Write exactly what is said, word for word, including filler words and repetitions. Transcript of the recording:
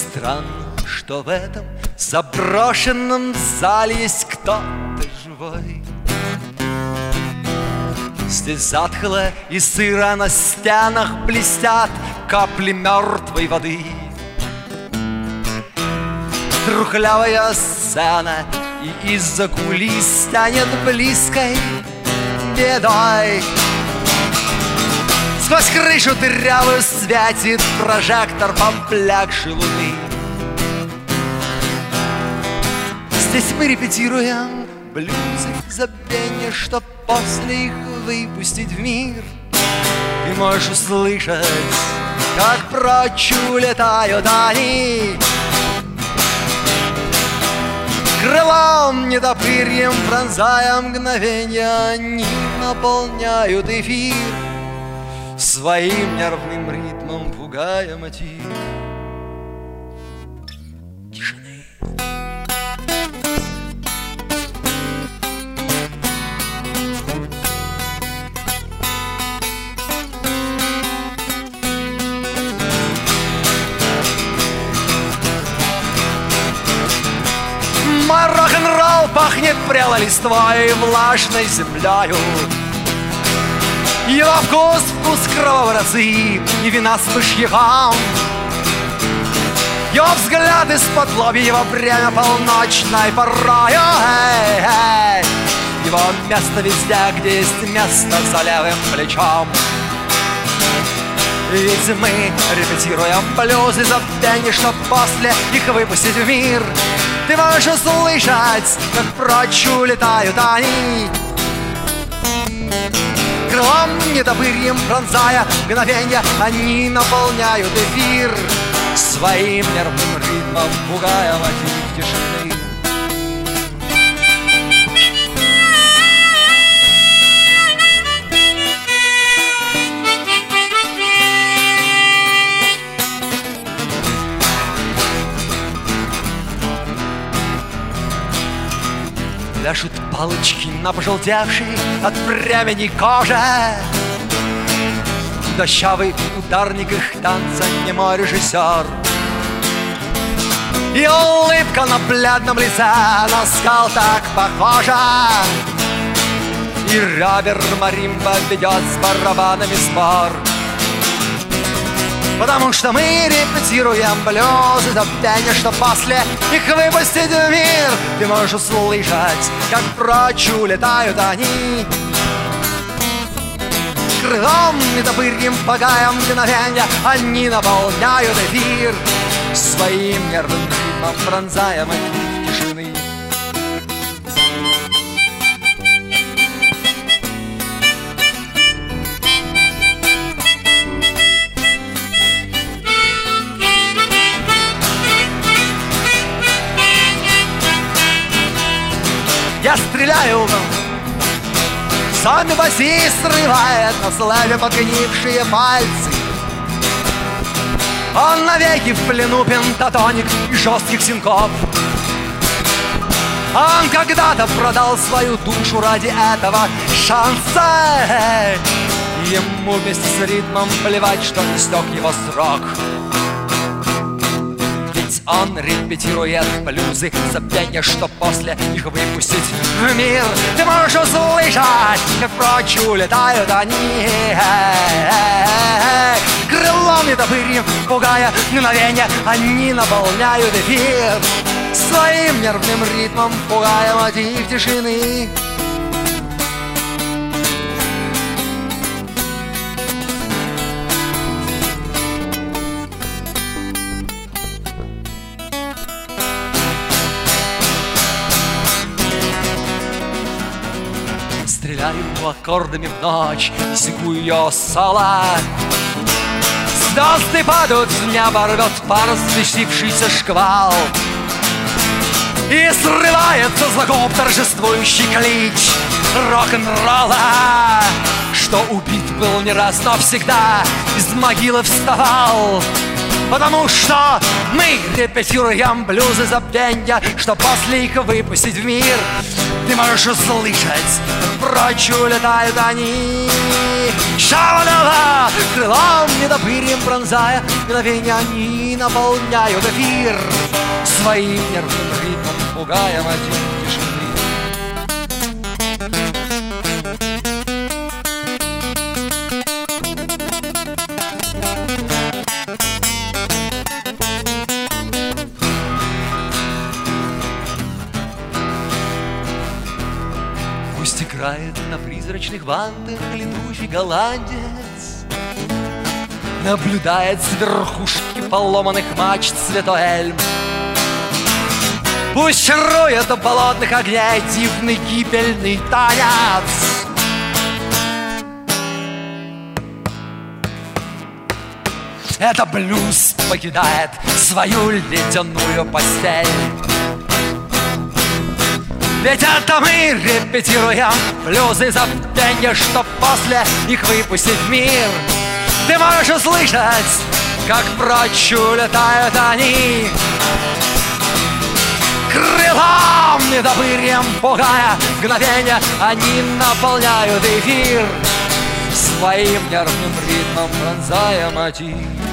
Странно, что в этом заброшенном зале есть кто-то живой. Здесь затхло и сыро, на стенах блестят капли мертвой воды. Трухлявая сцена и из-за кулис станет близкой бедой. Сквозь крышу дырявую светит прожектор поблекшей луны. Здесь мы репетируем блюзы, забвенье, чтоб после их выпустить в мир. Ты можешь услышать, как прочь улетают они. Крылом недопырьем пронзая мгновенья, они наполняют эфир своим нервным ритмом, пугая мотив тишины. Мой рок-н-ролл пахнет прелой листвой и влажной землею. Его вкус, вкус кровавой росы и вина с мышьяком. Его взгляд из-под лобья, его время полночной порою. Эй, эй. Его место везде, где есть место за левым плечом. Ведь мы репетируем блюзы, забвенье, чтоб после их выпустить в мир. Ты можешь услышать, как прочь улетают они. Крылом недобырьем пронзая мгновенья, они наполняют эфир своим нервным ритмом, пугая мотив тишины. Пляшут палочки на пожелтевшей от времени коже. Худощавый ударник их танца, немой режиссер. И улыбка на бледном лице на скал так похожа. И Робер Маримба ведет с барабанами спор. Потому что мы репетируем блюзы, забвенье, что после их выпустить в мир. Ты можешь услышать, как прочь улетают они. Крылом недобырьем пугая мгновенья, они наполняют эфир своим нервным ритмом, пронзая мотив тишины. Я стреляю, сами басист срывает на славе подгнившие пальцы. Он навеки в плену пентатоник и жестких синкоп. Он когда-то продал свою душу ради этого шанса. Ему вместе с ритмом плевать, что истек его срок. Он репетирует блюзы, забвенье, что после их выпустить в мир. Ты можешь услышать, как прочь улетают они. Крылом недобырьем пугая мгновенье, они наполняют эфир своим нервным ритмом, пугая мотив тишины. Стреляю аккордами в ночь, секу ее соло. Звезды падают в небо, рвет пар взбесившийся шквал. И срывается злокоп, торжествующий клич рок-н-ролла, что убит был не раз, но всегда из могилы вставал. Потому что мы репетируем блюзы забвенья, что после их выпустить в мир. Ты можешь услышать, как прочь улетают они. Шавалава, крылом недобырьем пронзая, мгновенья они наполняют эфир своим нервным ритмом, пугая один тишины. Пусть играет на призрачных вантах летучий голландец, наблюдает с верхушки поломанных мачт святой Эльм. Пусть чарует у болотных огней дивный кипельный танец. Это блюз покидает свою ледяную постель. Ведь это мы репетируем блюзы забвенья, чтоб после их выпустить в мир. Ты можешь услышать, как прочь улетают они. Крылом недобырьем пугая мгновенья, они наполняют эфир своим нервным ритмом, пронзая мотив.